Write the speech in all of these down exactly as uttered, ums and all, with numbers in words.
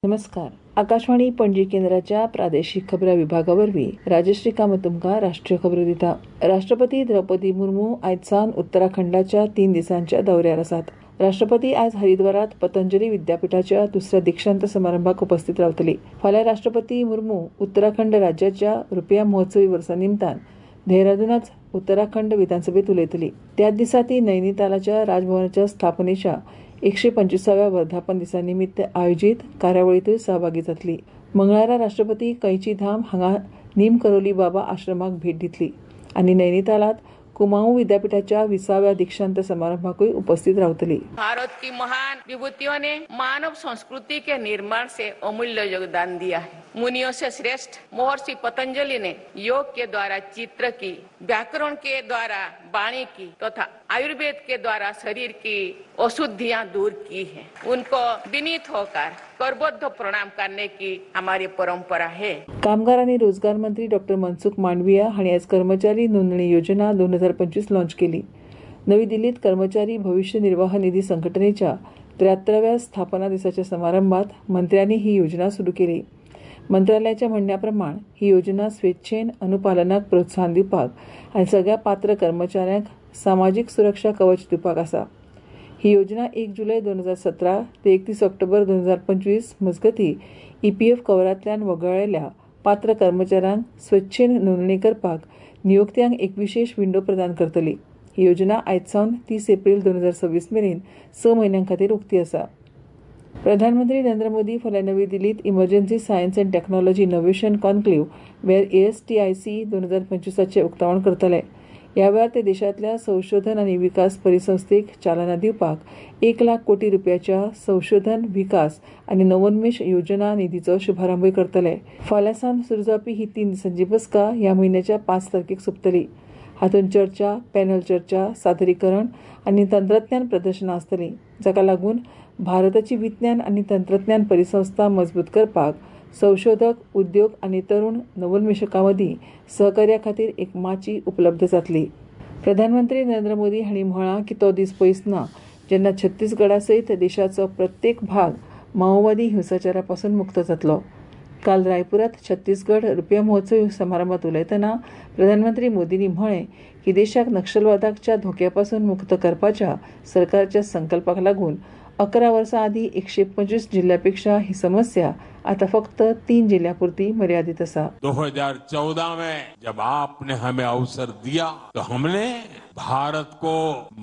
नमस्कार. आकाशवाणी पणजी केंद्राच्या प्रादेशिक खबरां विभागावरवीं राजश्री कामत तुमकां राष्ट्रीय खबरो दिता. राष्ट्रपती द्रौपदी मुर्मू आयज सावन उत्तराखंडाच्या तीन दिसांच्या दौऱ्यार आसात. राष्ट्रपती आयज हरिद्वारात पतंजली विद्यापीठाच्या दुसऱ्या दीक्षांत समारंभाक उपस्थित रावतली. फाल्यां राष्ट्रपती मुर्मू उत्तराखंड राज्याच्या रुपया महोत्सवी वर्सा निमतान देहरादूनात उत्तराखंड विधानसभेत उलयतली. त्याच दिसा ती नैनितालाच्या राजभवनाच्या स्थापनेच्या एकशे पंचवीसाव्या वर्धापन दिसा निमित्त आयोजित कार्यावळींतूय सहभागी जातली. मंगळारा राष्ट्रपती कैची धाम हांगा नीम करोली बाबा आश्रमाक भेट दितली आनी नैनितालात कुमाऊं विद्यापीठाच्या विसाव्या दीक्षांत समारंभाकूय उपस्थित रावतली. भारत की महान विभूतियों ने मानव संस्कृति के निर्माण से अमूल्य योगदान दिया है. मुनियों से श्रेष्ठ महर्षि पतंजलि ने योग के द्वारा चित्र की, व्याकरण के द्वारा वाणी की तथा आयुर्वेद के द्वारा शरीर की अशुद्धियां दूर की है. उनको विनीत होकर करबद्ध प्रणाम करने की हमारी परंपरा है. कामगार आणि रोजगार मंत्री डॉक्टर मनसुख मांडविया हांणी आज कर्मचारी नोंदणी योजना दोन हजार पंचवीस लॉन्च केली. नवी दिल्लीत कर्मचारी भविष्य निर्वाह निधी संघटनेच्या त्र्याहत्तराव्या स्थापना दिसाच्या समारंभात मंत्र्यांनी ही योजना सुरू केली. मंत्रालयाच्या म्हणण्याप्रमाण ही योजना स्वेच्छेन अनुपालनाक प्रोत्साहन दिवपाक आनी सगळ्या पात्र कर्मचाऱ्यांक सामाजीक सुरक्षा कवच दिवपाक आसा. ही योजना एक जुलय दोन हजार सतरा ते एकतीस ऑक्टोबर दोन हजार पंचवीस मजगती ईपीएफ कवरांतल्यान वगळलेल्या पात्र कर्मचाऱ्यांक स्वेच्छेन नोंदणी करपाक नियोक्त्यांक एक विशेष विंडो प्रदान करतली. ही योजना आयज सावन तीस एप्रिल दोन हजार सव्वीस मेरेन स म्हयन्यां खातीर उक्ती आसा. प्रधानमंत्री नरेंद्र मोदी फाल्यां नवी दिल्लीत emergency science and technology innovation conclave वेर एएसटीआयसी दोन हजार पंचवीसाचे उक्तावण करतले. ह्या वेळार ते देशांतल्या संशोधन आनी विकास परिसंस्थेक चालना दिवपाक एक लाख कोटी रुपयाच्या संशोधन विकास आनी नवोन्मेश योजना निधीचो शुभारंभूय करतले. फाल्यां सावन सुरू जावपी ही तीन दिसांची बसका ह्या म्हयन्याच्या पांच तारखेक सोंपतली. हातूंत चर्चा, पॅनल चर्चा, सादरीकरण आनी तंत्रज्ञान प्रदर्शनां आसतलीं, जाका लागून भारताची विज्ञान आनी तंत्रज्ञान परिसंस्था मजबूत करपाक संशोधक, उद्योग आनी तरुण नवोन्मेशकां मदीं सहकार्या खातीर एक माची उपलब्ध जातली. प्रधानमंत्री नरेंद्र मोदी हांणी म्हळां की तो दीस पयस ना जेन्ना छत्तीसगडा सयत देशाचो प्रत्येक भाग माओवादी हिंसाचारा पासून मुक्त जातलो. काल रायपुरात छत्तीसगड रुपया महोत्सवी समारंभात उलयतना प्रधानमंत्री मोदींनी म्हळें की देशाक नक्षलवादाच्या धोक्यापासून मुक्त करपाच्या सरकारच्या संकल्पाक लागून अकरा वर्सां आदीं एकशे पंचवीस जिल्ह्यापेक्षा ही समस्या आता फक्त तीन जिल्ह्यापुरती मर्यादित आसा. दो हजार चौदह में जब आपने हमें अवसर दिया तो हमने भारत को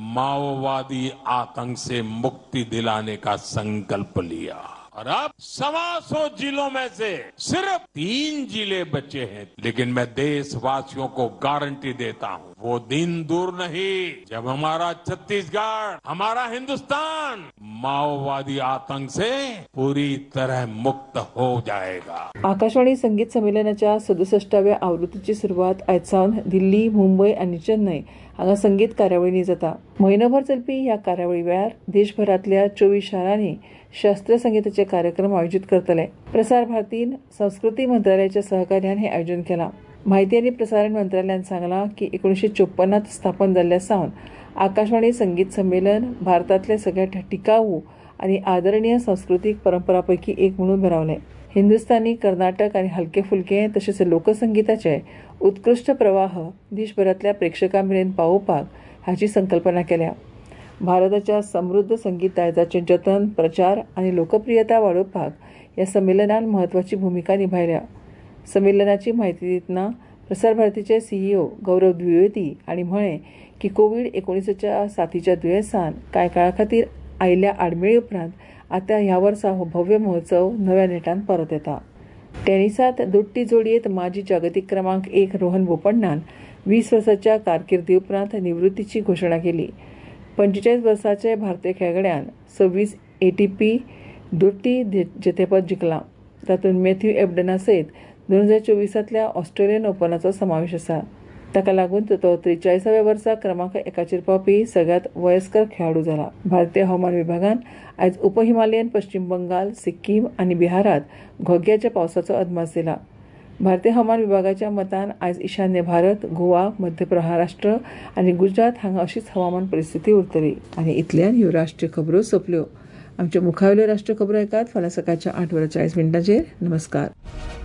माओवादी आतंक से मुक्ति दिलाने का संकल्प लिया और अब सवा सौ जिलों में से सिर्फ तीन जिले बचे हैं. लेकिन मैं देशवासियों को गारंटी देता हूं वो दिन दूर नहीं जब हमारा छत्तीसगढ़, हमारा हिंदुस्तान माओवादी आतंक से पूरी तरह मुक्त हो जाएगा. आकाशवाणी संगीत संमेलनाच्या सदुसष्टाव्या आवृत्तीची सुरवात आयज सावन दिल्ली, मुंबय आनी चेन्नय हांगा संगीत कार्यावळींनी जाता. म्हयनोभर चलपी ह्या कार्यावळी वेळार देशभरातल्या चोवीस शारांनी शास्त्रीय संगीताचे कार्यक्रम आयोजीत करतले. प्रसार भारतीन संस्कृती मंत्रालयाच्या सहकार्यान हे आयोजन केलां. माहिती आनी प्रसारण मंत्रालयान सांगलां की एकोणीशे चोपन्नात स्थापन जाल्ल्या सावन आकाशवाणी संगीत संमेलन भारतांतले सगळ्यात टिकाऊ आनी आदरणीय सांस्कृतीक परंपरांपैकी एक म्हणून उबें रावलें. हिंदुस्तानी, कर्नाटक आनी हलके फुलके तशेंच लोकसंगीताचे उत्कृश्ट प्रवाह देशभरातल्या प्रेक्षकां मेरेन पावोवपाक हाची संकल्पना केल्या. भारताच्या समृद्ध संगीत दायजाचें जतन, प्रचार आनी लोकप्रियता वाडोवपाक ह्या संमेलनान म्हत्वाची भूमिका निभायल्या. संमेलनाची माहिती दितना प्रसार भारतीचे सीईओ गौरव द्विवेदी हांणी म्हळें की कोविड एकोणीसच्या साथीच्या दुयेंसान कांय काळा खातीर आयिल्ल्या आडमेळी उपरांत आता ह्या वर्सा हो भव्य महोत्सव नव्या नेटान परत येता. टेनिसांत दुट्टी जोडयेंत माजी जागतीक क्रमांक एक रोहन बोपण्णान वीस वर्सांच्या कारकिर्दी उपरांत निवृत्तीची घोशणा केली. पंचेचाळीस वर्सांचे भारतीय खेळगड्यान सव्वीस एटीपी दुट्टी जेतेपद जिखलां. तातूंत मॅथ्यू एबडना सयत दोन हजार चोवीसांतल्या ऑस्ट्रेलियन ओपनाचो समावेश आसा. ताका लागून तो त्रेचाळीसाव्या वर्सा क्रमांक एकाचेर पावपी सगळ्यात वयस्कर खेळाडू जाला. भारतीय हवामान विभागान आयज उपहिमालयन पश्चिम बंगाल, सिक्कीम आनी बिहारात घोग्याच्या पावसाचो अदमास दिला. भारतीय हवामान विभागाच्या मतान आयज ईशान्य भारत, गोवा, मध्य महाराष्ट्र आनी गुजरात हांगा अशीच हवामान परिस्थिती उरतली. आनी इतल्यान ह्यो राष्ट्रीय खबरो सोंपल्यो. आमच्या मुखावयल्यो राष्ट्रीय खबरो ऐकात फाल्यां सकाळच्या आठ वरां चाळीस मिनटांचेर. नमस्कार.